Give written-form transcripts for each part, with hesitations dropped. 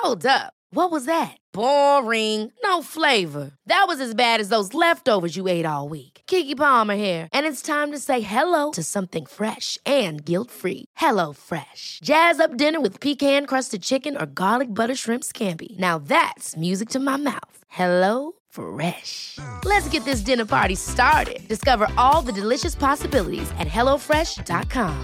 Hold up. What was that? Boring. No flavor. That was as bad as those leftovers you ate all week. Keke Palmer here, and it's time to say hello to something fresh and guilt-free. Hello Fresh. Jazz up dinner with pecan-crusted chicken or garlic butter shrimp scampi. Now that's music to my mouth. Hello Fresh. Let's get this dinner party started. Discover all the delicious possibilities at hellofresh.com.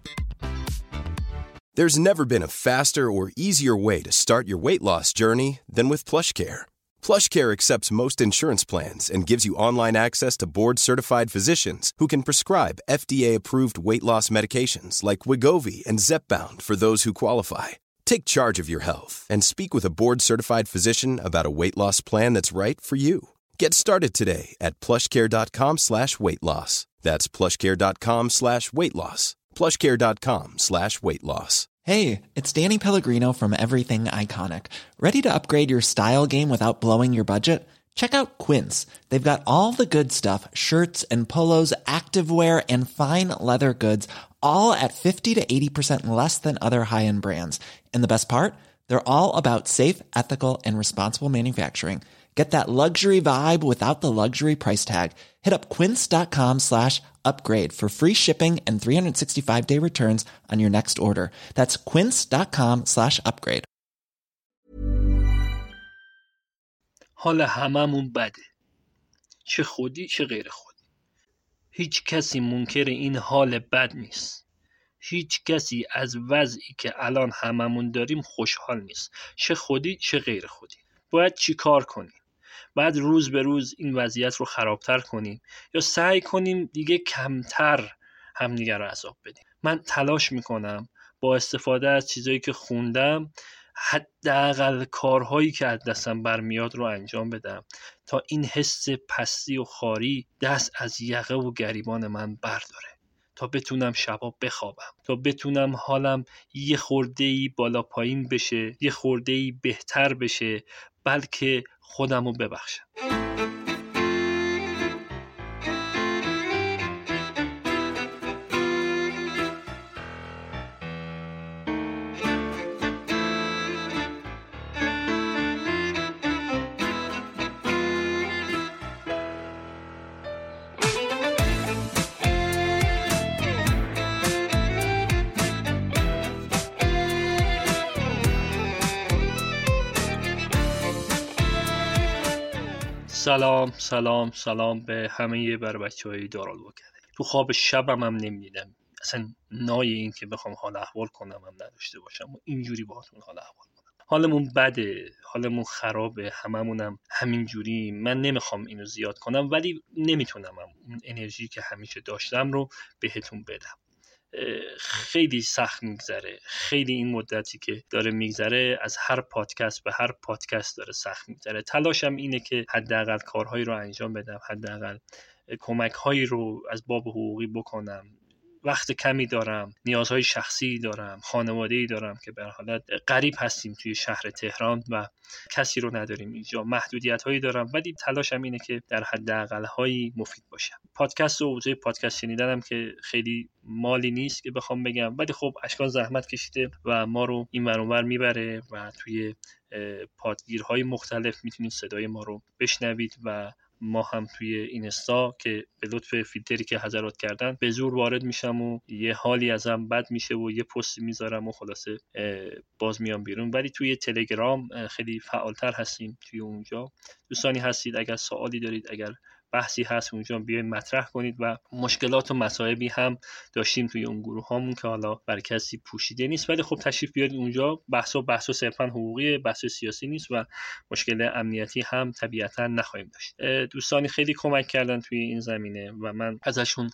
There's never been a faster or easier way to start your weight loss journey than with PlushCare. PlushCare accepts most insurance plans and gives you online access to board-certified physicians who can prescribe FDA-approved weight loss medications like Wegovy and Zepbound for those who qualify. Take charge of your health and speak with a board-certified physician about a weight loss plan that's right for you. Get started today at plushcare.com/weightloss. That's plushcare.com/weightloss. plushcare.com/weightloss. Hey, it's Danny Pellegrino from Everything Iconic. Ready to upgrade your style game without blowing your budget? Check out Quince. They've got all the good stuff, shirts and polos, activewear, and fine leather goods, all at 50 to 80% less than other high-end brands. And the best part? They're all about safe, ethical, and responsible manufacturing. Get that luxury vibe without the luxury price tag. Hit up quince.com/upgrade for free shipping and 365-day returns on your next order. That's quince.com/upgrade. حال هممون بده. چه خودی چه غیر خودی. هیچ کسی منکر این حال بد نیست. هیچ کسی از وضعی که الان هممون داریم خوشحال نیست. چه خودی چه غیر خودی. باید چی کار کنیم؟ بعد روز به روز این وضعیت رو خرابتر کنیم یا سعی کنیم دیگه کمتر همدیگه رو عذاب بدیم. من تلاش میکنم با استفاده از چیزایی که خوندم حداقل کارهایی که از دستم برمیاد رو انجام بدم تا این حس پستی و خاری دست از یقه و گریبان من برداره، تا بتونم شبا بخوابم، تا بتونم حالم یه خورده‌ای بالا پایین بشه، یه خورده‌ای بهتر بشه، بلکه خودمو ببخشم. سلام به همه بر بچه‌های دارالوکره. تو خواب شبم هم نمیدیدم، اصلا نای این که بخوام حال احوال کنم هم نداشته باشم و اینجوری باهاتون حال احوال کنم. حالمون بده، حالمون خرابه، هممونم همینجوری. من نمیخوام اینو زیاد کنم ولی نمیتونم اون انرژی که همیشه داشتم رو بهتون بدم. خیلی سخت میگذره، خیلی این مدتی که داره میگذره از هر پادکست به هر پادکست داره سخت میگذره. تلاشم اینه که حداقل کارهایی رو انجام بدم، حداقل کمک‌هایی رو از باب حقوقی بکنم. وقت کمی دارم، نیازهای شخصی دارم، خانواده‌ای دارم که به هر حالت غریب هستیم توی شهر تهران و کسی رو نداریم اینجا، محدودیت‌هایی دارم ولی تلاشم اینه که در حداقل‌هایی مفید باشم. پادکست و حوزه پادکست شنیدنم که خیلی مالی نیست که بخوام بگم، ولی خب اشکال زحمت کشیده و ما رو این ور اون ور میبره و توی پادگیرهای مختلف میتونید صدای ما رو بشنوید و ما هم توی اینستا که به لطف فیلتری که حضرات کردن به زور وارد میشم و یه حالی ازم بد میشه و یه پستی میذارم و خلاصه باز میام بیرون. ولی توی تلگرام خیلی فعالتر هستیم. توی اونجا دوستانی هستید اگر سوالی دارید، اگر بحثی هست اونجا بیاید مطرح کنید و مشکلات و مصائبی هم داشتیم توی اون گروه هامون که حالا برای کسی پوشیده نیست، ولی خب تشریف بیارید اونجا. بحث صرفا حقوقی، بحث سیاسی نیست و مشکل امنیتی هم طبیعتا نخواهیم داشت. دوستانی خیلی کمک کردن توی این زمینه و من ازشون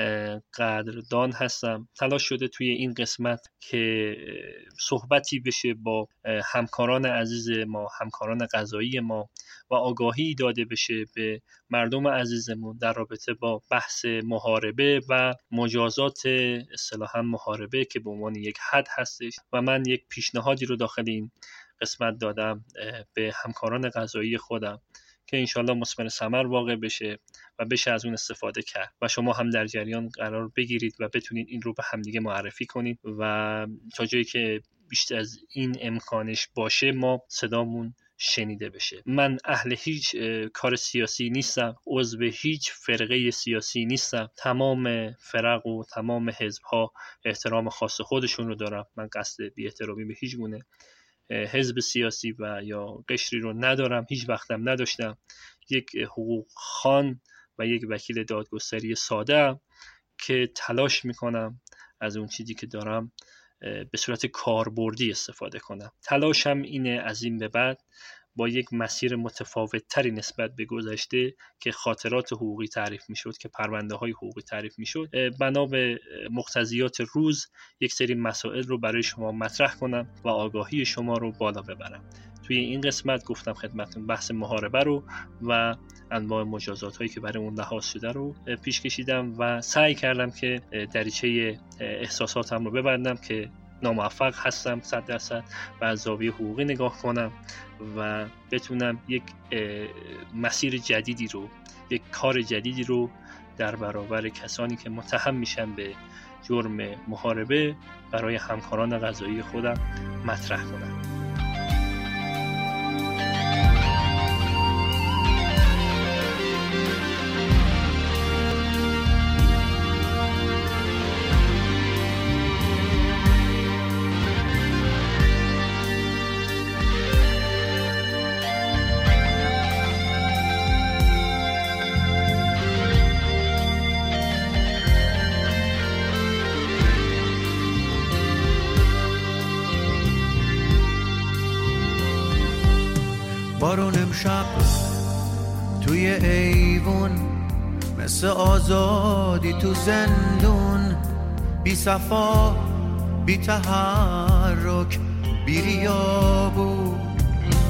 قدردان هستم. تلاش شده توی این قسمت که صحبتی بشه با همکاران عزیز ما، همکاران قضایی ما و آگاهی داده بشه به مردم عزیزمون در رابطه با بحث محاربه و مجازات اصطلاحاً محاربه که به عنوان یک حد هستش و من یک پیشنهادی رو داخل این قسمت دادم به همکاران قضایی خودم که انشالله مثمر ثمر واقع بشه و بشه از اون استفاده کرد و شما هم در جریان قرار بگیرید و بتونید این رو به همدیگه معرفی کنید و تا جایی که بیشتر از این امکانش باشه ما صدامون شنیده بشه. من اهل هیچ کار سیاسی نیستم، عضو هیچ فرقه سیاسی نیستم. تمام فرق و تمام حزب‌ها احترام خاص خودشون رو دارم. من قصد بی احترامی به هیچ گونه حزب سیاسی و یا قشری رو ندارم، هیچ وقتم نداشتم. یک حقوق خوان و یک وکیل دادگستری ساده که تلاش میکنم از اون چیزی که دارم به صورت کاربردی استفاده کنم. تلاشم اینه از این به بعد با یک مسیر متفاوت تری نسبت به گذشته که خاطرات حقوقی تعریف میشد، که پرونده های حقوقی تعریف میشد، بنا به مقتضیات روز یک سری مسائل رو برای شما مطرح کنم و آگاهی شما رو بالا ببرم. توی این قسمت گفتم خدمتتون بحث محاربه رو و انواع مجازات هایی که برای اون لحاظ شده رو پیش کشیدم و سعی کردم که دریچه احساساتم رو ببندم که ناموفق هستم 100% و از زاویه حقوقی نگاه کنم و بتونم یک مسیر جدیدی رو، یک کار جدیدی رو در برابر کسانی که متهم میشن به جرم محاربه برای همکاران قضایی خودم مطرح کنم. بارون امشب توی ایوون مثل آزادی تو زندون، بی صفا بی تحرک بی ریا بود.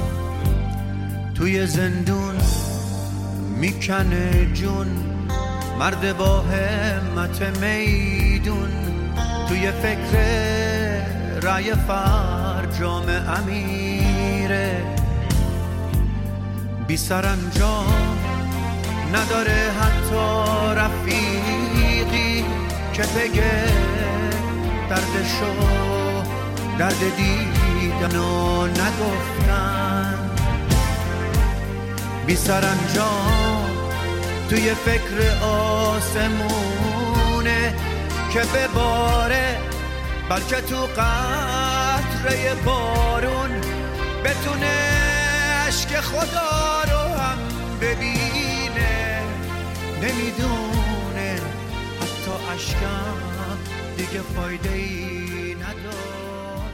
توی زندون میکنه جون مرد با همت میدون، توی فکر رای فرجام امیره، بی سرانجام نداره حتی رفیقی که بگه دردشو، درد دیدن و نگفتن. بی سرانجام توی فکر آسمونه که بباره، بلکه تو قطره بارون بتونه عشق خدا رو هم ببینه. نمیدونه حتی عشقم دیگه فایده‌ای نداره.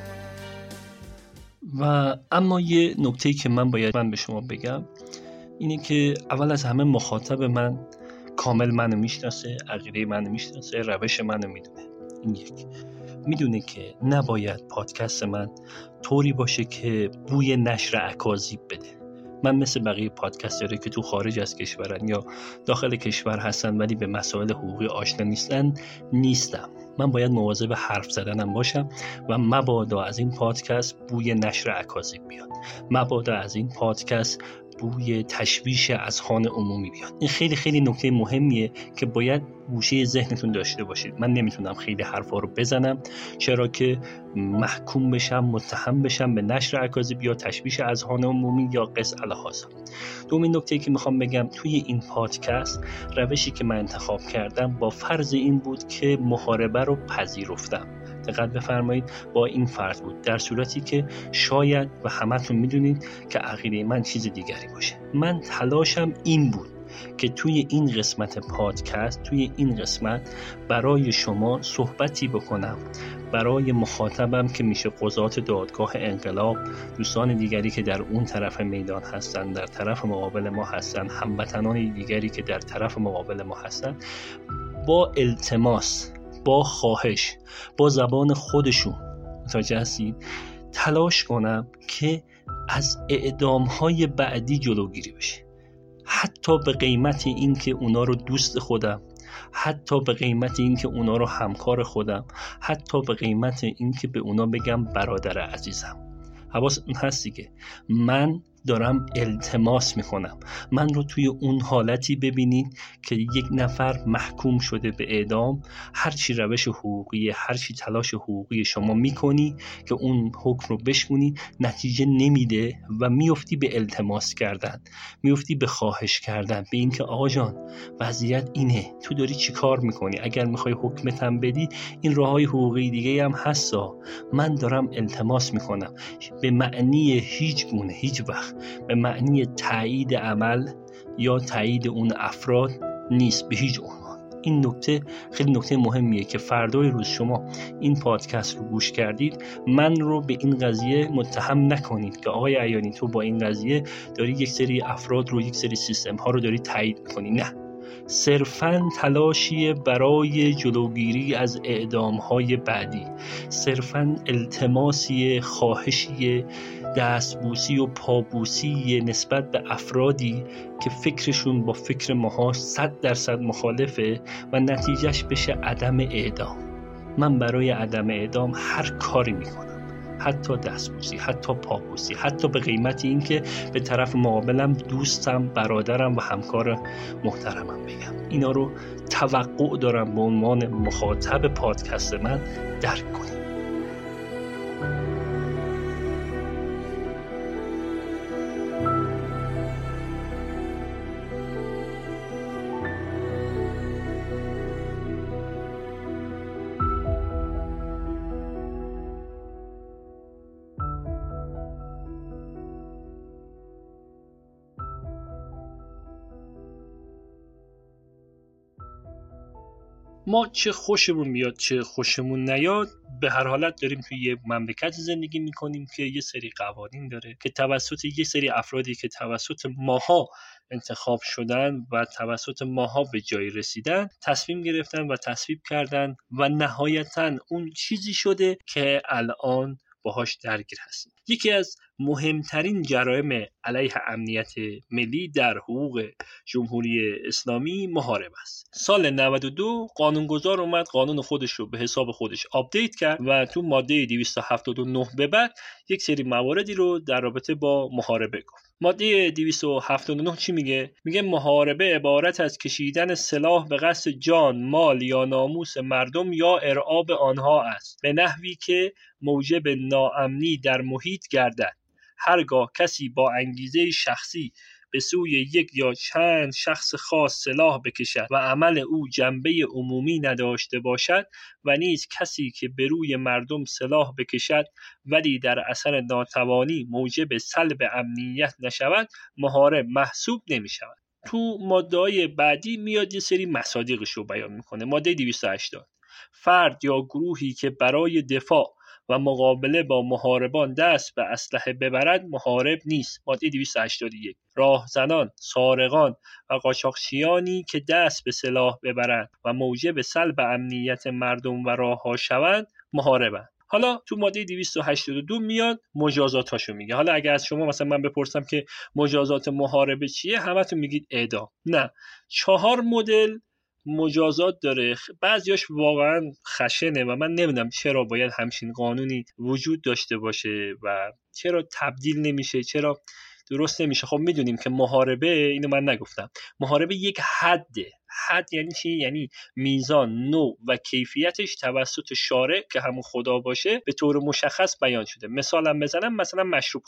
و اما یه نکته‌ای که من باید به شما بگم اینه که اول از همه مخاطب من کامل منو میشناسه، عقیده منو میشناسه، روش منو میدونه. این یک میدونه که نباید پادکست من طوری باشه که بوی نشر اکاذیب بده. من مثل بقیه پادکسترها که تو خارج از کشورن یا داخل کشور هستن ولی به مسائل حقوقی آشنا نیستم. من باید مواظب حرف زدنم باشم و مبادا از این پادکست بوی نشر اکاذیب بیاد، مبادا از این پادکست بوی تشویش اذهان عمومی بیاد. این خیلی خیلی نکته مهمیه که باید گوشه ذهنتون داشته باشید. من نمیتونم خیلی حرفا رو بزنم چرا که محکوم بشم، متهم بشم به نشر اکاذیب یا تشویش اذهان عمومی یا قص الهاذا. دومین نکته که میخوام بگم توی این پادکست روشی که من انتخاب کردم با فرض این بود که محاربه رو پذیرفتم. دقت بفرمایید، با این فرض بود، در صورتی که شاید و همتون میدونید که عقیده من چیز دیگری باشه. من تلاشم این بود که توی این قسمت پادکست، توی این قسمت برای شما صحبتی بکنم، برای مخاطبم که میشه قضات دادگاه انقلاب، دوستان دیگری که در اون طرف میدان هستن، در طرف مقابل ما هستن، هموطنان دیگری که در طرف مقابل ما هستن، با التماس، با خواهش، با زبان خودشون متوجه هستید تلاش کنم که از اعدام‌های بعدی جلوگیری بشه، حتی به قیمت این که اونا رو دوست خودم، حتی به قیمت این که اونا رو همکار خودم، حتی به قیمت این که به اونا بگم برادر عزیزم. حواستون هست دیگه، من دارم التماس میکنم. من رو توی اون حالتی ببینید که یک نفر محکوم شده به اعدام، هر چی روش حقوقی، هر چی تلاش حقوقی شما میکنی که اون حکم رو بشکنی، نتیجه نمیده و میفتی به التماس کردن، میفتی به خواهش کردن، به این که آقا جان وضعیت اینه، تو داری چی کار میکنی؟ اگر میخوای حکمتم بدی این راههای حقوقی دیگه هم هستا. من دارم التماس میکنم، به معنی هیچ گونه، هیچ وقت به معنی تایید عمل یا تایید اون افراد نیست به هیچ عنوان. این نکته خیلی نکته مهمیه که فردای روز شما این پادکست رو گوش کردید، من رو به این قضیه متهم نکنید که آقای عیانی تو با این قضیه داری یک سری افراد رو، یک سری سیستم ها رو داری تایید میکنی. نه، صرفاً تلاشی برای جلوگیری از اعدام‌های بعدی، صرفاً التماسی، خواهشی، دستبوسی و پابوسی نسبت به افرادی که فکرشون با فکر ماها 100% مخالفه و نتیجهش بشه عدم اعدام. من برای عدم اعدام هر کاری میکنم، حتی دستبوسی، حتی پابوسی، حتی به قیمت این که به طرف مقابلم دوستم، برادرم و همکار محترمم بگم. اینا رو توقع دارم به عنوان مخاطب پادکست من درک کنید. ما چه خوشمون بیاد چه خوشمون نیاد، به هر حالت داریم توی یه مملکت زندگی میکنیم که یه سری قوانین داره که توسط یه سری افرادی که توسط ماها انتخاب شدن و توسط ماها به جای رسیدن تصمیم گرفتن و تصویب کردن و نهایتاً اون چیزی شده که الان باهاش درگیر هستیم. یکی از مهمترین جرایم علیه امنیت ملی در حقوق جمهوری اسلامی محاربه است. سال 92 قانونگذار اومد قانون خودش رو به حساب خودش آپدیت کرد و تو ماده 279 به بعد یک سری مواردی رو در رابطه با محاربه گفت. ماده 279 چی میگه؟ میگه محاربه عبارت از کشیدن سلاح به قصد جان، مال یا ناموس مردم یا ارعاب آنها است، به نحوی که موجب ناامنی در محیط گردد. هرگاه کسی با انگیزه شخصی به سوی یک یا چند شخص خاص سلاح بکشد و عمل او جنبه عمومی نداشته باشد و نیز کسی که به روی مردم سلاح بکشد ولی در اثر ناتوانی موجب سلب امنیت نشود، محارب محسوب نمی شود. تو ماده‌های بعدی میاد یه سری مصادیقش رو بیان میکنه. ماده 280 فرد یا گروهی که برای دفاع و مقابله با محاربان دست به اسلحه ببرد محارب نیست. ماده 281 راهزنان، سارقان و قاچاقچیانی که دست به سلاح ببرند و موجب سلب امنیت مردم و راهها شوند محاربند. حالا تو ماده 282 میاد مجازاتاشو میگه. حالا اگر از شما مثلا من بپرسم که مجازات محاربه چیه، همتون میگید اعدام. نه، 4 مدل مجازات داره. بعضیاش واقعا خشنه و من نمیدونم چرا باید همچین قانونی وجود داشته باشه و چرا تبدیل نمیشه، چرا درست نمیشه. خب میدونیم که محاربه، اینو من نگفتم، محاربه یک حده. حد یعنی چی؟ یعنی میزان، نوع و کیفیتش توسط شارع که همون خدا باشه به طور مشخص بیان شده. مثالم بزنم، مثلا مشروب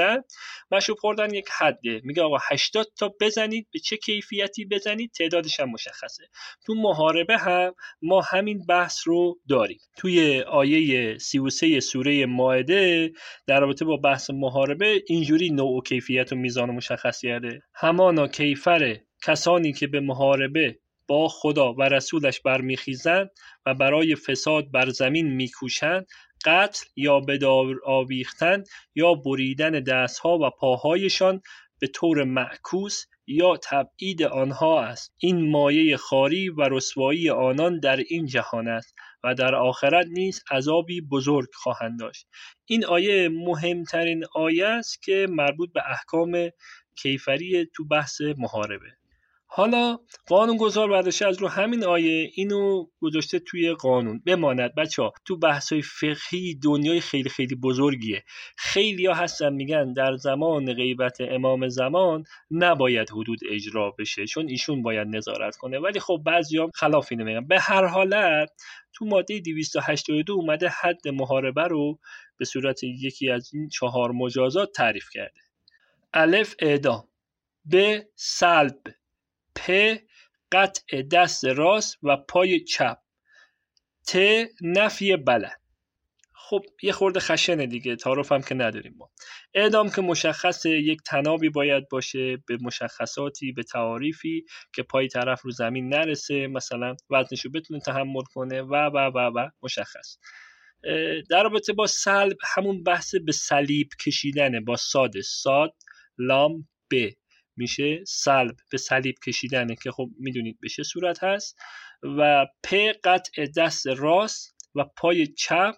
خوردن یک حده. میگه آقا 80 تا بزنید، به چه کیفیتی بزنید تعدادش هم مشخصه. تو محاربه هم ما همین بحث رو داریم. توی آیه 33 سوره مائده در رابطه با بحث محاربه اینجوری نوع و کیفیت و میزان مشخص کرده: همانا کیفر کسانی که به محاربه با خدا و رسولش برمیخیزند و برای فساد بر زمین میکوشند، قتل یا به دار آویختن یا بریدن دستها و پاهایشان به طور معکوس یا تبعید آنها است. این مایه خواری و رسوایی آنان در این جهان است و در آخرت نیز عذابی بزرگ خواهند داشت. این آیه مهمترین آیه است که مربوط به احکام کیفری تو بحث محاربه. حالا قانونگذار برداشته از رو همین آیه اینو گذاشته توی قانون. بماند بچه‌ها تو بحث‌های فقهی دنیای خیلی خیلی بزرگیه. خیلی‌ها هستن میگن در زمان غیبت امام زمان نباید حدود اجرا بشه چون ایشون باید نظارت کنه، ولی خب بعضی‌ها خلاف اینو میگن. به هر حالت تو ماده 282 اومده حد محاربه رو به صورت یکی از این 4 مجازات تعریف کرده. الف اعدام، ب سلب، پ قطع دست راست و پای چپ، ت نفی بلد. خب یه خورده خشنه دیگه، تعارف هم که نداریم ما. اعدام که مشخصه، یک تنابی باید باشه به مشخصاتی، به تعاریفی که پای طرف رو زمین نرسه، مثلا وزنشو بتونه تحمل کنه و مشخص. در رابطه با سلب همون بحث به صلیب کشیدنه، با صاد لام ب میشه سلب، به صلیب کشیدنه که خب میدونید به چه صورت هست. و پ قطع دست راست و پای چپ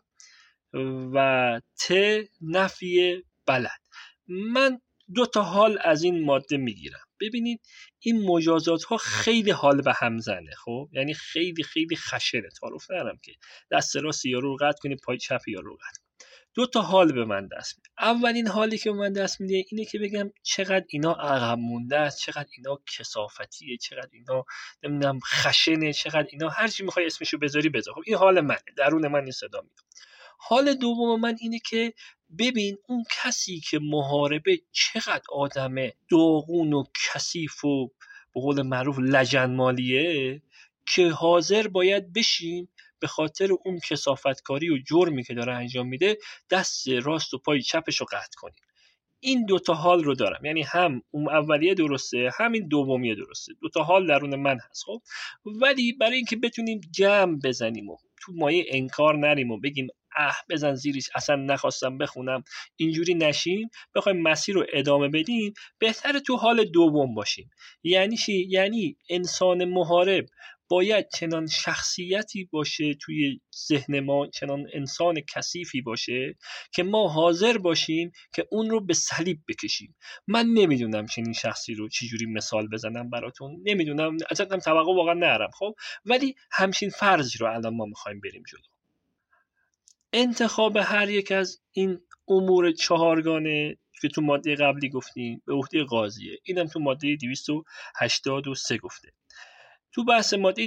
و ت نفی بلد. من 2 حال از این ماده میگیرم. ببینید این مجازات ها خیلی حال به هم زنه، خب یعنی خیلی خیلی خشنه. تعارف ندارم که دست راست یارو رو قطع کنی پای چپ یارو رو قطع. 2 حال به من دست میده. اولین حالی که به من دست میده اینه که بگم چقدر اینا عقب مونده است، چقدر اینا کثافتیه، چقدر اینا نمیدونم خشنه، چقدر اینا هر چی میخوای اسمشو بذاری بذار. خب این حال منه، درون من این صدا میاد. حال دوم من اینه که ببین اون کسی که محاربه چقدر آدم داغون و کثیف و به قول معروف لجنمالیه که حاضر باید بشیم به خاطر اون کثافتکاری و جرمی که داره انجام میده دست راست و پای چپش رو قطع کنیم. این 2 حال رو دارم، یعنی هم اون اولیه درسته همین دومیه درسته. 2 حال درون من هست. خب ولی برای اینکه بتونیم جمع بزنیم و تو مایه انکار نریم و بگیم بزن زیرش اصلا نخواستم بخونم اینجوری نشیم، بخوایم مسیر رو ادامه بدیم، بهتره تو حال دوم باشیم. یعنی چی؟ یعنی انسان محارب باید چنان شخصیتی باشه توی ذهن ما، چنان انسان کثیفی باشه که ما حاضر باشیم که اون رو به صلیب بکشیم. من نمیدونم چنین شخصی رو چجوری مثال بزنم براتون، نمیدونم، اصلا توقع واقعا ندارم. خب ولی همچین فرضی رو الان ما میخوایم بریم جلو. انتخاب هر یک از این امور 4 گانه که تو ماده قبلی گفتیم به عهده قاضیه. اینم تو ماده 283 گفته. تو بحث ماده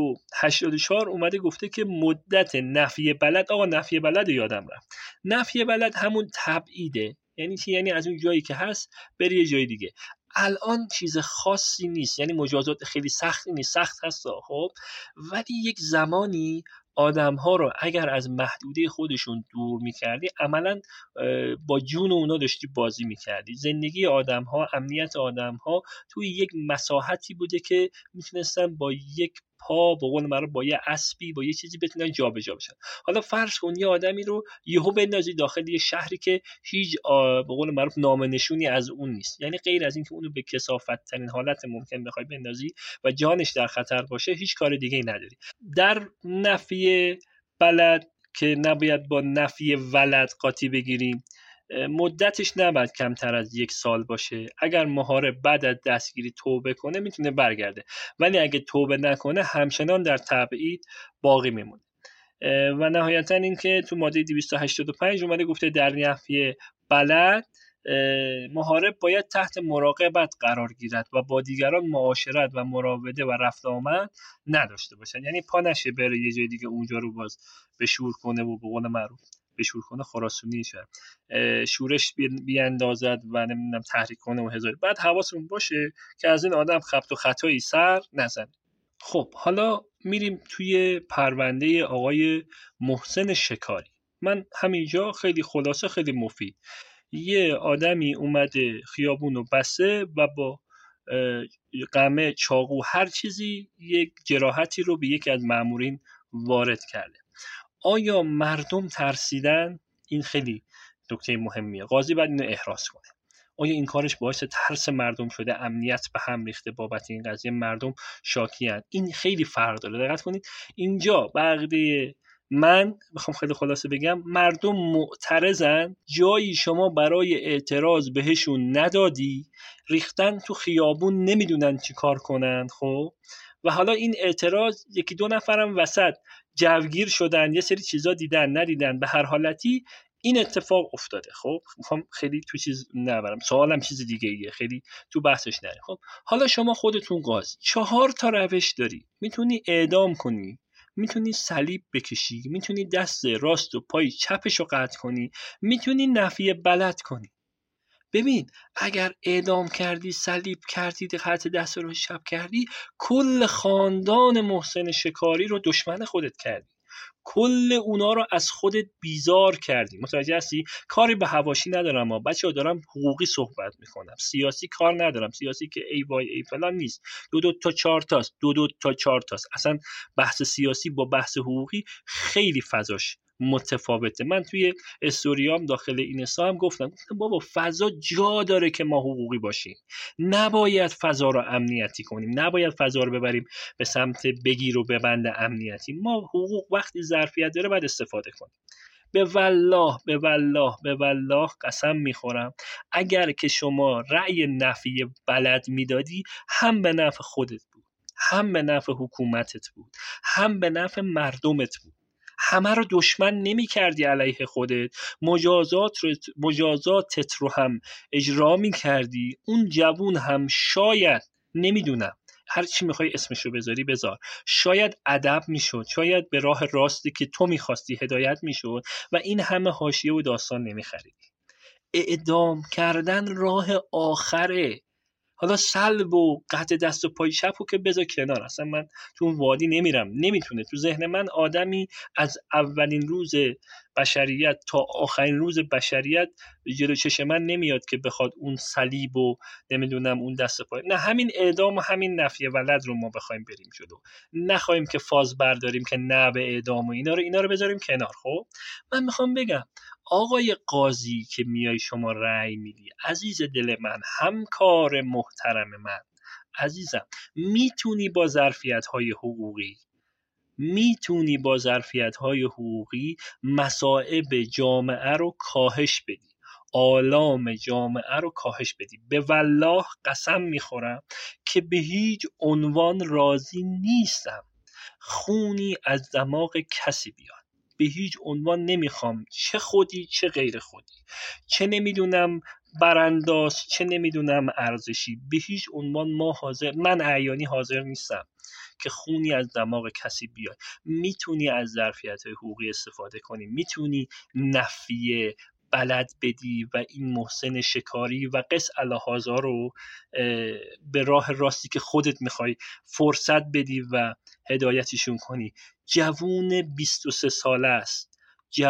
284 اومده گفته که مدت نفی بلد، آقا نفی بلد یادم رفت، نفی بلد همون تبعیده. یعنی چی؟ یعنی از اون جایی که هست بری یه جای دیگه. الان چیز خاصی نیست، یعنی مجازات خیلی سختی نیست، سخت هست خب، ولی یک زمانی آدم‌ها رو اگر از محدوده خودشون دور می‌کردی عملاً با جون اونا داشتی بازی می‌کردی. زندگی آدم‌ها، امنیت آدم‌ها توی یک مساحتی بوده که میتونستن با یک پا به قول معروف با یه اسبی با یه چیزی بتونن جابجا بشن. حالا فرض کن یه آدمی رو یهو بندازی داخل یه شهری که هیچ به قول معروف نام نشونی از اون نیست، یعنی غیر از اینکه اونو به کثافت ترین حالت ممکن بخوای بندازی و جانش در خطر باشه هیچ کار دیگه‌ای نداری. در نفی بلد که نباید با نفی ولد قاطی بگیریم، مدتش نباید کمتر از 1 سال باشه. اگر محارب بعد از دستگیری توبه کنه میتونه برگرده، ولی اگه توبه نکنه همچنان در تبعید باقی میمونه. و نهایتا این که تو ماده 285 اومده گفته در نفی بلد محارب باید تحت مراقبت قرار گیرد و با دیگران معاشرت و مراوده و رفت آمد نداشته باشد. یعنی پا نشه بره یه جای دیگه اونجا رو باز بشور کنه و به قول معروف بشور کنه خراسونی شه، شورش بیاندازد و نمیدونم تحریک کنه و هزار. بعد حواسمون باشه که از این آدم خبط و خطایی سر نزنه. خب حالا میریم توی پرونده آقای محسن شکاری. من همینجا خیلی خلاصه خیلی مفید، یه آدمی اومده خیابونو بسته و با قمه، چاقو، هر چیزی یک جراحتی رو به یکی از مامورین وارد کرده. آیا مردم ترسیدن؟ این خیلی نکته مهمیه. قاضی باید اینو احراز کنه. آیا این کارش باعث ترس مردم شده؟ امنیت به هم ریخته بابت این قضیه؟ مردم شاکیان؟ این خیلی فرق داره. دقت کنید اینجا بقیه من بخوام خیلی خلاصه بگم، مردم معترضن، جایی شما برای اعتراض بهشون ندادی، ریختن تو خیابون، نمیدونن چی کار کنن. خب و حالا این اعتراض یکی دو نفرم وسط جوگیر شدن، یه سری چیزا دیدن ندیدن، به هر حالتی این اتفاق افتاده. خب میخوام خیلی تو چیز نبرم، سوالم چیز دیگه ایه، خیلی تو بحثش نریم. خب حالا شما خودتون قاضی، 4 تا روش داری. میتونی اعدام کنی، میتونی صلیب بکشی، میتونی دست راست و پای چپشو قطع کنی، میتونی نفی بلد کنی. ببین اگر اعدام کردی، صلیب کردی، قطع دست رو چپ کردی، کل خاندان محسن شکاری رو دشمن خودت کردی، کل اونا رو از خودت بیزار کردی. متوجه هستی؟ کاری به حواشی ندارم، بچه‌ها دارم حقوقی صحبت میکنم، سیاسی کار ندارم. سیاسی که ای وای ای فلان نیست، 2 تا 4 تاست، 2 تا 4 تاست. اصلا بحث سیاسی با بحث حقوقی خیلی فضاش متفاوته. من توی استوریام داخل اینستا هم گفتم بابا فضا جا داره که ما حقوقی باشیم، نباید فضا رو امنیتی کنیم، نباید فضا رو ببریم به سمت بگیر و ببند امنیتی. ما حقوق وقتی ظرفیت داره باید استفاده کنیم. به والله قسم میخورم اگر که شما رأی نفی بلد میدادی، هم به نفع خودت بود، هم به نفع حکومتت بود، هم به نفع مردمت بود. همه رو دشمن نمی کردی علیه خودت، مجازاتت رو هم اجرا می کردی. اون جوون هم شاید، نمیدونم، هر چی میخوای اسمشو بذاری بذار، شاید ادب میشد، شاید به راه راستی که تو میخواستی هدایت میشد و این همه حاشیه و داستان نمیخریدی. اعدام کردن راه آخره. حالا سلب و قطع دست و پای چپو که بذار کنار، اصلا من تو اون وادی نمیرم. نمیتونه تو ذهن من آدمی از اولین روز بشریت تا آخرین روز بشریت جلو چشم من نمیاد که بخواد اون صلیب و نمیدونم اون دست پای، نه، همین اعدام و همین نفی ولد رو ما بخوایم بریم جلو، نخوایم که فاز برداریم که نه به اعدام و اینا رو بذاریم کنار. خب من میخوام بگم آقای قاضی که میای شما رأی میدی، عزیز دل من، همکار محترم من، عزیزم، میتونی با ظرفیت‌های حقوقی مصائب جامعه رو کاهش بدی، آلام جامعه رو کاهش بدی. به والله قسم میخورم که به هیچ عنوان راضی نیستم خونی از دماغ کسی بیاد. به هیچ عنوان نمیخوام، چه خودی چه غیر خودی، چه نمیدونم برانداز، چه نمیدونم ارزشی، به هیچ عنوان من اعیانی حاضر نیستم که خونی از دماغ کسی بیاد. میتونی از ظرفیت‌های حقوقی استفاده کنی، میتونی نفی بلد بدی و این محسن شکاری و قس الهازا رو به راه راستی که خودت میخوای فرصت بدی و هدایتشون کنی. جوون 23 ساله است،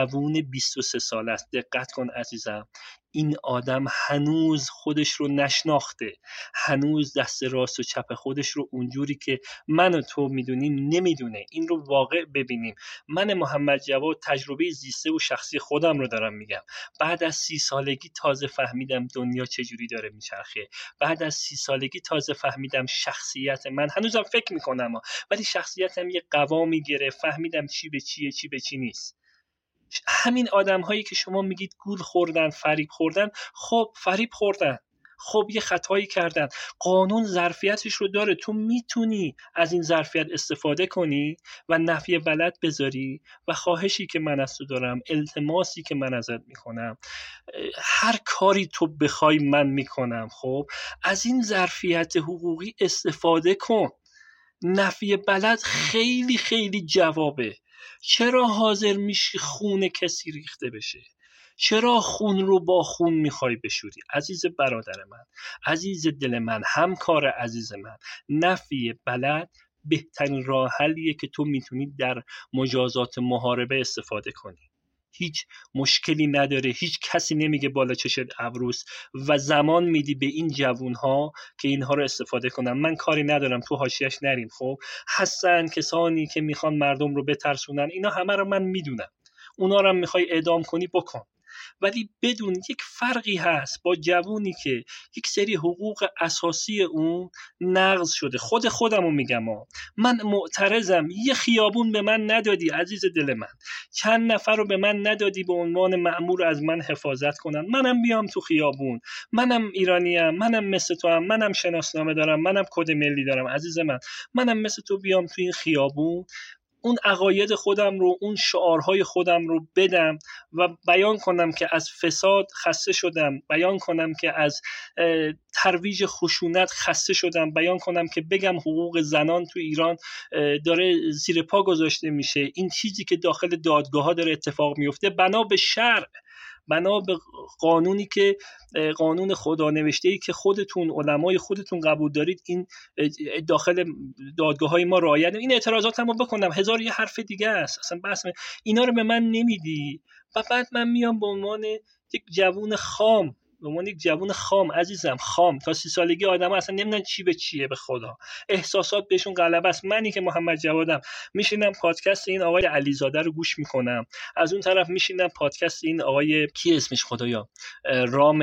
دقت کن عزیزم، این آدم هنوز خودش رو نشناخته، هنوز دست راست و چپ خودش رو اونجوری که من و تو میدونیم نمیدونه. این رو واقع ببینیم. من محمد جواد تجربه زیسته و شخصی خودم رو دارم میگم. بعد از 30 سالگی تازه فهمیدم دنیا چجوری داره میچرخه. بعد از 30 سالگی تازه فهمیدم شخصیت من، هنوزم فکر میکنم ولی شخصیتم یه قوامی گرفت، فهمیدم چی به چیه چی به چی نیست. همین آدم هایی که شما میگید گول خوردن، فریب خوردن، خب فریب خوردن، خب یه خطایی کردن، قانون ظرفیتش رو داره، تو میتونی از این ظرفیت استفاده کنی و نفی بلد بذاری. و خواهشی که من از تو دارم، التماسی که من ازت میکنم، هر کاری تو بخوای من میکنم. خب از این ظرفیت حقوقی استفاده کن. نفی بلد خیلی خیلی جوابه. چرا حاضر میشی خون کسی ریخته بشه؟ چرا خون رو با خون میخوای بشوری؟ عزیز برادر من، عزیز دل من، همکار عزیز من، نفی بلد بهترین راه حلیه که تو میتونی در مجازات محاربه استفاده کنی. هیچ مشکلی نداره، هیچ کسی نمیگه بالا چشت ابروست و زمان میدی به این جوونها که اینها رو استفاده کنن. من کاری ندارم، تو حاشیه‌اش نریم. خب هستن کسانی که میخوان مردم رو بترسونن، اینا همه رو من میدونم. اونا رو هم میخوای اعدام کنی بکن، ولی بدون یک فرقی هست با جوونی که یک سری حقوق اساسی اون نقض شده. خودمو میگم من معترضم. یه خیابون به من ندادی عزیز دل من، چند نفر رو به من ندادی به عنوان مأمور از من حفاظت کنن، منم بیام تو خیابون، منم ایرانیم، منم مثل تو هم، منم شناسنامه دارم، منم کد ملی دارم عزیز منم مثل تو بیام تو این خیابون اون عقاید خودم رو، اون شعارهای خودم رو بدم و بیان کنم که از فساد خسته شدم، بیان کنم که از ترویج خشونت خسته شدم، بیان کنم که بگم حقوق زنان تو ایران داره زیر پا گذاشته میشه، این چیزی که داخل دادگاه‌ها داره اتفاق میفته بنا به شرع، بنا به قانونی که قانون خدا نوشته‌ای که خودتون علمای خودتون قبول دارید، این داخل دادگاه‌های ما رعایت. این اعتراضاتمو بکنم، هزار یه حرف دیگه است، اصلا بحث اینا رو به من نمیدی و بعد من میام به عنوان یک جوون خام، به عنوان یک جوون خام عزیزم، خام تا 30 سالگی آدم‌ها اصلا نمیدونن چی به چیه، به خدا احساسات بهشون غلبه است. منی که محمد جوادم میشینم پادکست این آقای علیزاده رو گوش میکنم، از اون طرف میشینم پادکست این آقای کی اسمش خدایا، رام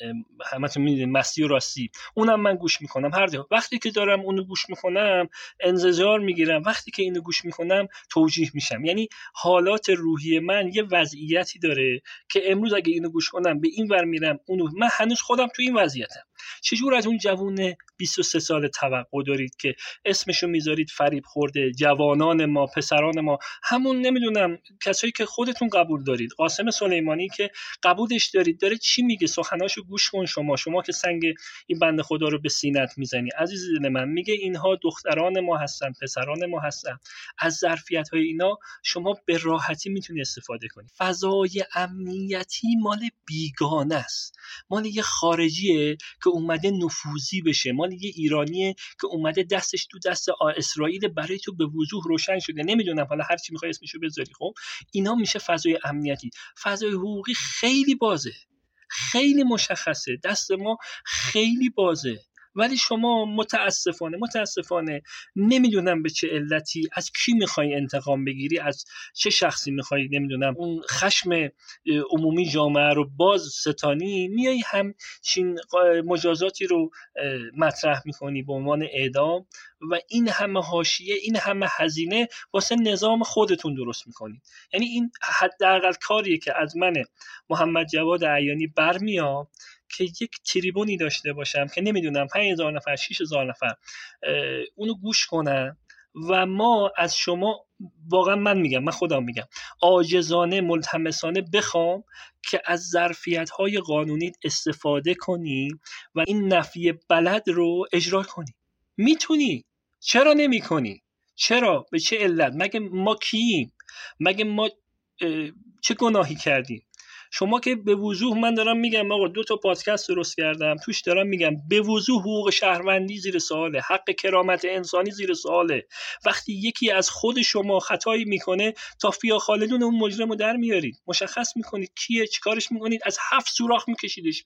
همتون میدونید، مستی و راستی، اونم من گوش میکنم. هر جا وقتی که دارم اونو گوش میکنم انزجار میگیرم، وقتی که اینو گوش میکنم توجیه میشم. یعنی حالات روحی من یه وضعیتی داره که امروز اگه اینو گوش کنم به این ور میرم اونو، من هنوز خودم تو این وضعیتم. چجور از اون جوون 23 سال توقع دارید که اسمشو میذارید فریب خورده؟ جوانان ما، پسران ما، همون نمیدونم کسایی که خودتون قبول دارید، قاسم سلیمانی که قبولش دارید، داره چی میگه؟ سخناشو گوش کن. شما که سنگ این بنده خدا رو به سینت میزنی عزیز دل من، میگه اینها دختران ما هستن، پسران ما هستن، از ظرفیت‌های اینا شما به راحتی میتونی استفاده کنی. فضای امنیتی مال بیگانه است، مال یه خارجیه که اومده نفوذی بشه، مال یه ایرانیه که اومده دستش تو دست اسرائیل، برای تو به وضوح روشن شده. نمیدونم حالا هر چی میخوای اسمشو بذاری. خب اینا میشه فضای امنیتی. فضای حقوقی خیلی بازه، خیلی مشخصه، دست ما خیلی بازه، ولی شما متاسفانه نمیدونم به چه علتی از کی میخوای انتقام بگیری، از چه شخصی میخوای نمیدونم اون خشم عمومی جامعه رو باز ستانی، میای همچین مجازاتی رو مطرح میکنی به عنوان اعدام و این همه حاشیه، این همه هزینه واسه نظام خودتون درست میکنید. یعنی این حداقل کاریه که از من محمد جواد اعیانی برمیاد که یک تریبونی داشته باشم که نمیدونم 5000 نفر 6000 نفر اونو گوش کنن و ما از شما واقعا من خودم میگم عاجزانه ملتمسانه بخوام که از ظرفیت‌های قانونی استفاده کنی و این نفی بلد رو اجرا کنی. میتونی، چرا نمی‌کنی؟ چرا؟ به چه علت؟ مگه ما کییم؟ مگه ما چه گناهی کردیم؟ شما که به وضوح، من دارم میگم آقا 2 پادکست درست کردم، توش دارم میگم به وضوح حقوق شهروندی زیر سواله، حق کرامت انسانی زیر سواله. وقتی یکی از خود شما خطایی میکنه تا فیا خالدون اون مجرمو در میارید، مشخص میکنید کیه، چیکارش میکنید، از 7 سوراخ میکشیدش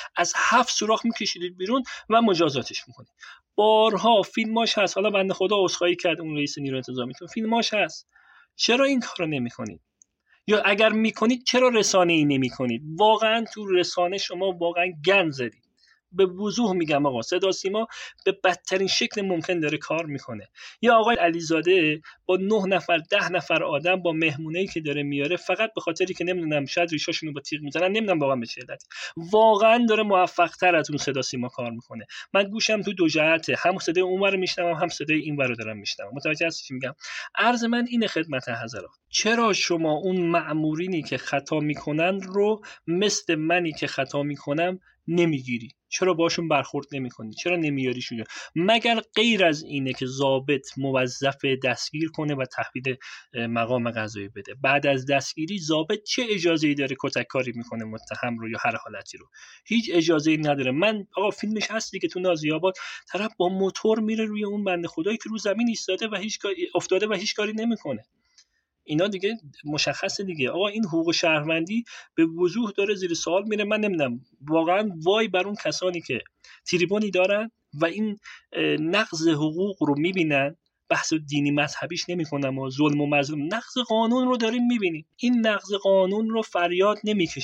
بیرون و مجازاتش میکنید. بارها فیلماش هست، حالا بنده خدا عذرخواهی کرد اون رئیس نیروی انتظامیتون، فیلماش هست. چرا این کارو نمیکنید؟ یا اگر میکنید چرا رسانه‌ای نمیکنید؟ واقعا تو رسانه شما واقعا گند زدید. به وضوح میگم آقا، صدا سیما به بدترین شکل ممکن داره کار میکنه. یا آقای علیزاده با 9 نفر 10 نفر آدم با مهمونه‌ای که داره میاره فقط به خاطری که نمیدونم شاید ریشاشونو با تیغ میزنن، نمیدونم واقعا به چه علتی، واقعا داره موفق‌تر از اون صدا سیما کار میکنه. من گوشم تو دو جهته، هم صدای اونور رو میشنوم هم صدای اینور رو دارم میشنوم. متوجه هستی چی میگم؟ عرض من اینه خدمت حضرات، چرا شما اون مأمورینی که خطا میکنن رو مثل منی که خطا میکنم نمیگیری؟ چرا باشون برخورد نمی‌کنی؟ چرا نمیاریشون؟ مگر غیر از اینه که ضابط موظف دستگیر کنه و تحویل مقام قضایی بده؟ بعد از دستگیری ضابط چه اجازه‌ای داره کتک کاری میکنه متهم رو یا هر حالتی رو؟ هیچ اجازه‌ای نداره. من آقا فیلمش هستی که تو نازی‌آباد طرف با موتور میره روی اون بنده خدایی که رو زمین ایستاده و هیچ کاری نمیکنه. اینا دیگه مشخصه دیگه. آقا این حقوق شهروندی به وضوح داره زیر سوال میره. من نمیدونم واقعا وای بر اون کسانی که تریبونی دارن و این نقض حقوق رو میبینن، بحث دینی مذهبیش نمیکنم و ظلم و مظلوم، نقض قانون رو داریم میبینیم. این نقض قانون رو فریاد نمیکشن.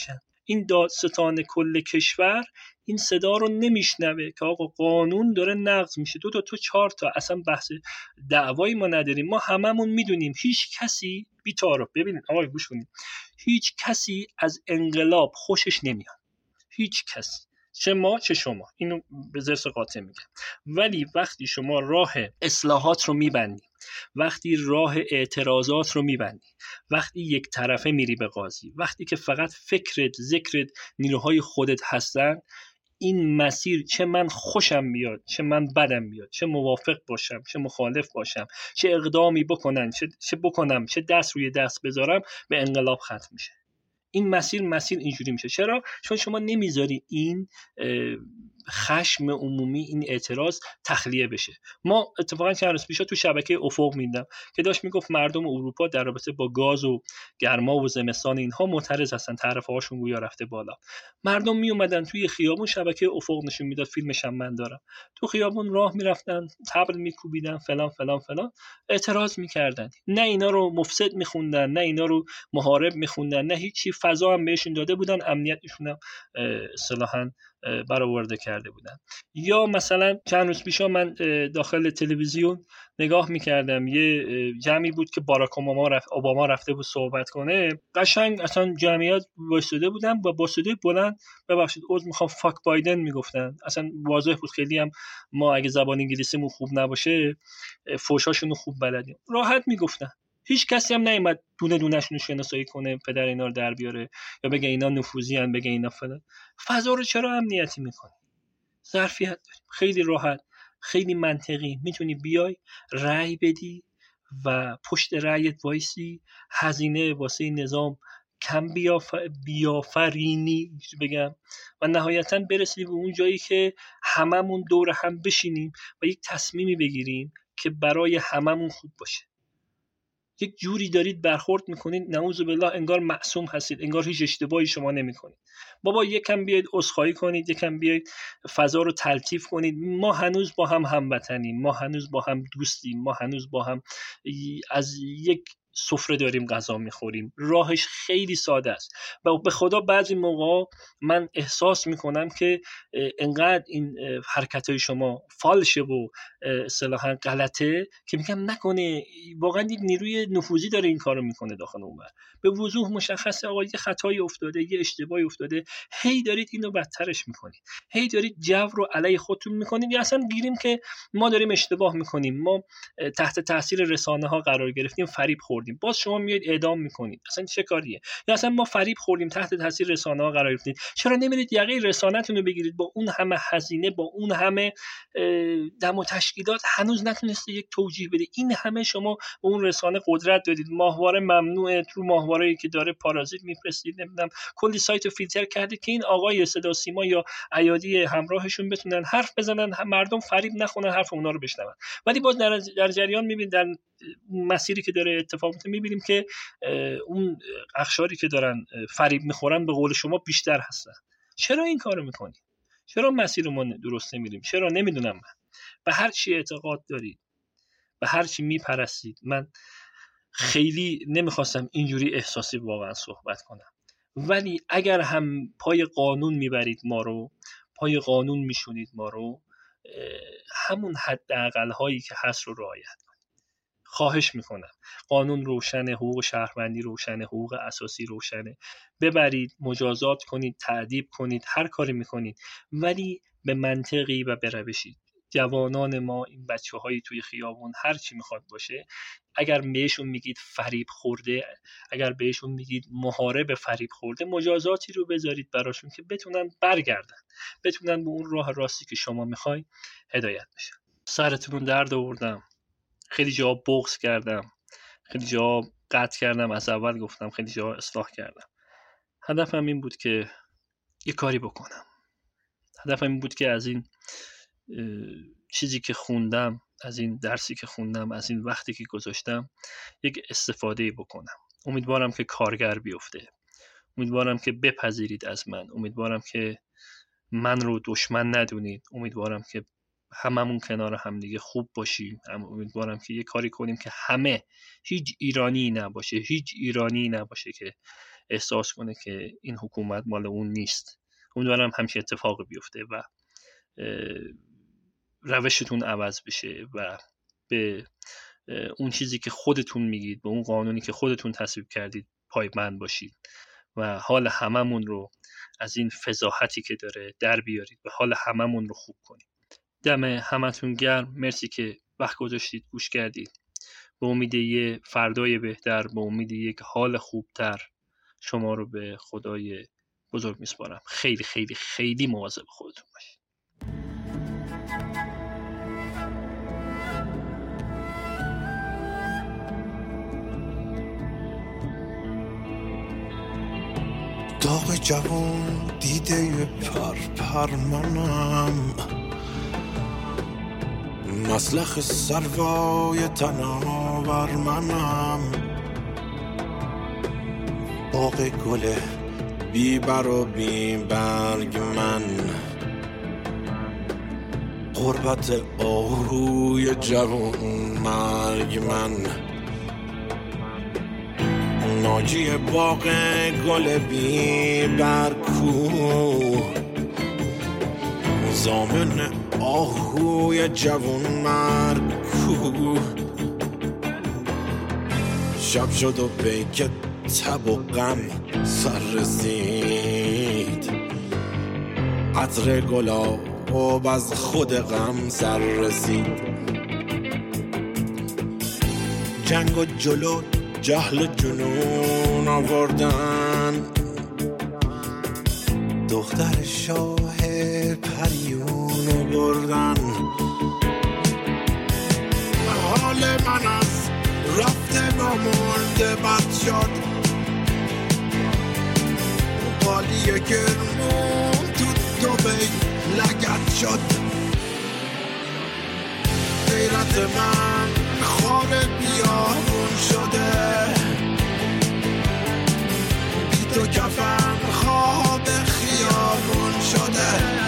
این دادستان کل کشور این صدا رو نمیشنوه که آقا قانون داره نقض میشه. 2 تا تو 4 تا اصلا بحث دعوایی ما نداریم. ما هممون میدونیم هیچ کسی بی‌تعارف، ببینید آقا گوش کنید، هیچ کسی از انقلاب خوشش نمیاد، هیچ کسی، چه ما چه شما، اینو به ضرس قاطع میگم. ولی وقتی شما راه اصلاحات رو میبندی، وقتی راه اعتراضات رو میبندی، وقتی یک طرفه میری به قاضی، وقتی که فقط فکرت ذکرت نیروهای خودت هستن، این مسیر چه من خوشم بیاد چه من بدم بیاد، چه موافق باشم چه مخالف باشم، چه اقدامی بکنن چه بکنم، چه دست روی دست بذارم، به انقلاب ختم میشه. این مسیر اینجوری میشه. چرا؟ چون شما نمیذاری این خشم عمومی، این اعتراض تخلیه بشه. ما اتفاقا چند روز پیش تو شبکه افق میدیدم که داشت میگفت مردم اروپا در رابطه با گاز و گرما و زمستان اینها معترض هستن، تعرفه هاشون گویا رفته بالا. مردم می اومدن توی خیابون، شبکه افق نشون میداد، فیلمش هم من دارم، تو خیابون راه میرفتن، تبل میکوبیدن، فلان فلان فلان، اعتراض میکردن. نه اینا رو مفسد میخوندن، نه اینا رو محارب میخوندن، نه هیچی، فضا هم بهشون داده بودن، امنیتشون هم اصطلاحاً برآورده کرده بودن. یا مثلا چند روز پیش من داخل تلویزیون نگاه میکردم، یه جمعی بود که باراک اوباما رفته بود صحبت کنه، قشنگ اصلا جمعیت وایساده بودن و با صدای بلند، ببخشید عذر میخوام، فاک بایدن میگفتن. اصلا واضح بود، خیلی هم ما اگه زبان انگلیسیمون خوب نباشه فوشاشونو خوب بلدیم، راحت میگفتن. هیچ کسی هم نیومد دونه دونه‌شون رو شناسایی کنه، پدر اینا رو در بیاره یا بگه اینا نفوذی ان، بگه اینا فلان. فضا رو چرا امنیتی میکنی؟ ظرفیت داریم، خیلی راحت، خیلی منطقی میتونی بیای رأی بدی و پشت رأیت وایسی، هزینه واسه نظام کم بیافرینی بگم، و نهایتاً برسیم به اون جایی که هممون دور هم بشینیم و یک تصمیمی بگیریم که برای هممون خوب باشه. یک جوری دارید برخورد میکنید نعوذ بالله انگار معصوم هستید، انگار هیچ اشتباهی شما نمیکنید. بابا یکم بیاید عذرخواهی کنید، یکم بیاید فضا رو تلطیف کنید. ما هنوز با هم هموطنیم، ما هنوز با هم دوستیم، ما هنوز با هم از یک سفره داریم غذا میخوریم. راهش خیلی ساده است و به خدا بعضی موقع من احساس میکنم که انقدر این حرکتهای شما فالشه و اصطلاحاً غلطه که میگم نکنه واقعا یک نیروی نفوذی داره این کارو میکنه داخل اونور. به وضوح مشخصه آقا یه خطایی افتاده، یه اشتباهی افتاده، هی دارید اینو بدترش میکنید، هی دارید جو رو علیه خودتون میکنید، یا اصلا گیریم که ما داریم اشتباه میکنیم، ما تحت تاثیر رسانه ها قرار گرفتیم، فریب خوردیم، باز شما میاد اعدام میکنید. اصلا چه کاریه؟ یا اصلا ما فریب خوردیم، تحت تاثیر رسانه ها قرار گرفتیم، چرا نمیرید یقه رسانه‌تون رو بگیرید؟ با اون همه هزینه، با اون همه دم و تشکیلات هنوز نتونسته یک توجیه بده. این همه شما به اون رسانه قدرت دادید، ماهواره ممنوعه، تو ماهواره‌ای که داره پارازیت میفرستید، نمیدونم کلی سایت رو فیلتر کردید که این آقای صدا سیما یا ایادی همراهشون بتونن حرف بزنن، مردم فریب نخونن، حرف اونا رو بشنون. ولی باز در جریان میبینید، در مسیری که داره اتفاق میفته میبینیم که اون اخشاری که دارن فریب میخورن به قول شما بیشتر هستن. چرا این کارو میکنید؟ چرا مسیرمون درست نمیریم؟ چرا؟ نمیدونم. من به هر چی اعتقاد دارید، به هر چی میپرستید، من خیلی نمیخواستم اینجوری احساسی واقعا صحبت کنم، ولی اگر هم پای قانون میبرید ما رو، پای قانون میشونید ما رو، همون حداقل هایی که هست رو رعایت کنید. خواهش میکنم، قانون روشنه، حقوق شهروندی روشنه، حقوق اساسی روشنه، ببرید، مجازات کنید، تعذیب کنید، هر کاری میکنید، ولی به منطقی و به روشی. جوانان ما، این بچه‌های توی خیابون، هر چی میخواد باشه، اگر بهشون میگید فریب خورده، اگر بهشون میگید محارب فریب خورده، مجازاتی رو بذارید براشون که بتونن برگردن، بتونن به اون راه راستی که شما میخوای هدایت بشن. سرتون درد آوردم، خیلی جا بغض کردم، خیلی جا قطع کردم، از اول گفتم، خیلی جا اصلاح کردم. هدفم این بود که یه کاری بکنم. هدفم این بود که از این چیزی که خوندم، از این درسی که خوندم، از این وقتی که گذاشتم یک استفاده بکنم. امیدوارم که کارگر بیفته، امیدوارم که بپذیرید از من، امیدوارم که من رو دشمن ندونید، امیدوارم که هممون کنار هم دیگه خوب باشیم، امیدوارم که یه کاری کنیم که همه، هیچ ایرانی نباشه که احساس کنه که این حکومت مال اون نیست. امیدوارم همچین اتفاقی بیفته و روشتون عوض بشه و به اون چیزی که خودتون میگید، به اون قانونی که خودتون تصویب کردید پایبند باشید و حال هممون رو از این فضاحتی که داره در بیارید و حال هممون رو خوب کنید. دم همتون گرم. مرسی که وقت گذاشتید گوش کردید. به امید یه فردای بهتر، به امید یک حال خوبتر، شما رو به خدای بزرگ میسپارم. خیلی خیلی خیلی مواظب خودتون باشید. داغ جوان دیده پر منم، مسلخ سروای تناور منم، باغ گل بی بر و بی برگ من، غربت آهوی جوان مرگ من، ناجی باغ گل بی برکو، زامن آهوی جوان مرکو. شب شد و بیک تب و غم سر رسید، عطر گلاب از خود غم سر رسید. جنگ و جلو جهل و جنون آوردن، دختر شاه پریون بردن. حال من از رفته نامرده بد شد، قالی گرمون تو دبی لگد شد. غیرت من خار بیابون شده، بی تو کفن خواب خیابون شده.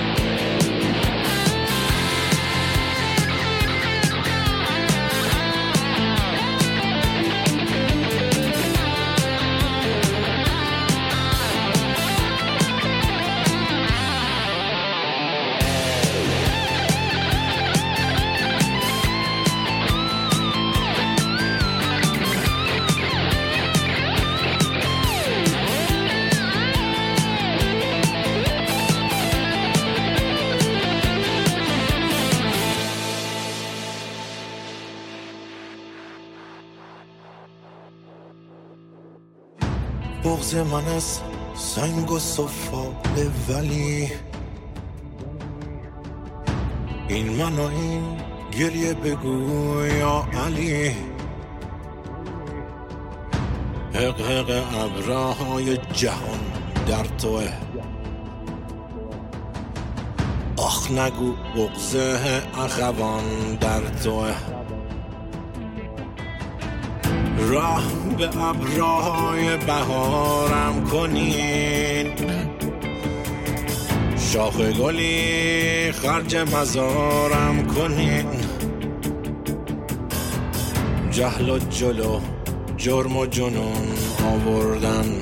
بغض من از سنگ و صفاله، ولی این من و این گریه بگو یا علی. حق حق ابرهای جهان در توه، آخ نگو بغض اخوان در توه. راه به ابرهای بهارم کنین، شاخ گلی خرج مزارم کنین. جهل و جلو جرم و جنون آوردن،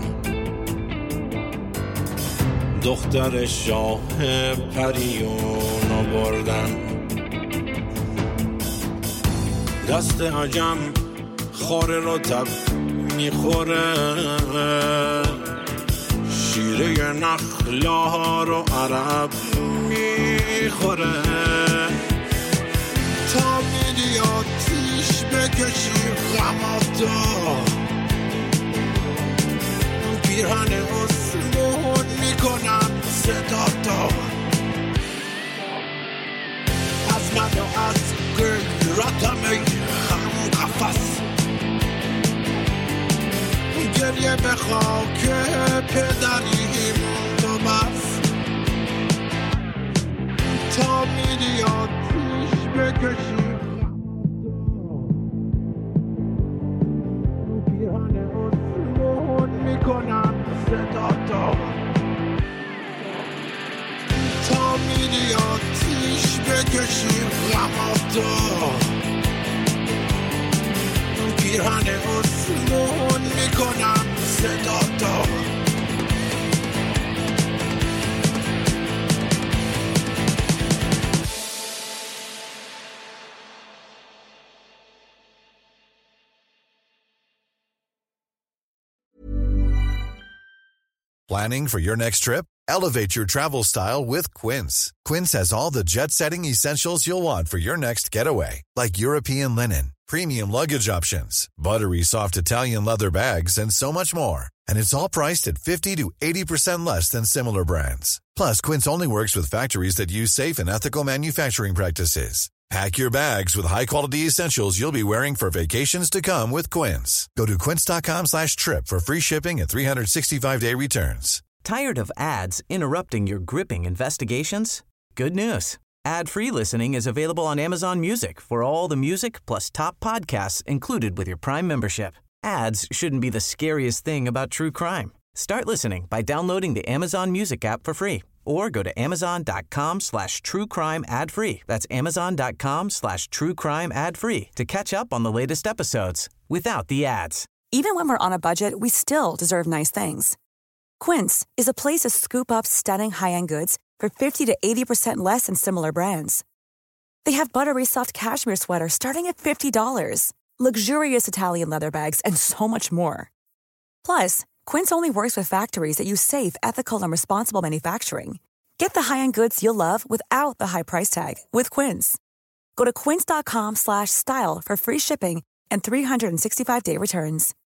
دختر شاه پریون آوردن. دست عجم خاره رو تب میخوره، شیره نخلا رو عرب میخوره. تا میری آتیش بکشی غماتا، پیرهن اسمون میکنم صداتا. از من و از غیرتم ای هم قفص، گریه به خاک پدریم تو بس. تا میری آتیش بکشی پیرهن اسمون میکنم صداتا. تا میری آتیش بکشی غماتا، پیرهن اسمون میکنم صدا دار. Planning for your next trip? Elevate your travel style with Quince. Quince has all the jet-setting essentials you'll want for your next getaway, like European linen, premium luggage options, buttery soft Italian leather bags, and so much more. And it's all priced at 50 to 80% less than similar brands. Plus, Quince only works with factories that use safe and ethical manufacturing practices. Pack your bags with high-quality essentials you'll be wearing for vacations to come with Quince. Go to quince.com/trip for free shipping and 365-day returns. Tired of ads interrupting your gripping investigations? Good news. Ad-free listening is available on Amazon Music for all the music plus top podcasts included with your Prime membership. Ads shouldn't be the scariest thing about true crime. Start listening by downloading the Amazon Music app for free or go to amazon.com/truecrime ad-free. That's amazon.com/truecrime ad-free to catch up on the latest episodes without the ads. Even when we're on a budget, we still deserve nice things. Quince is a place to scoop up stunning high-end goods for 50 to 80% less than similar brands. They have buttery soft cashmere sweaters starting at $50, luxurious Italian leather bags, and so much more. Plus, Quince only works with factories that use safe, ethical, and responsible manufacturing. Get the high-end goods you'll love without the high price tag with Quince. Go to quince.com/style for free shipping and 365-day returns.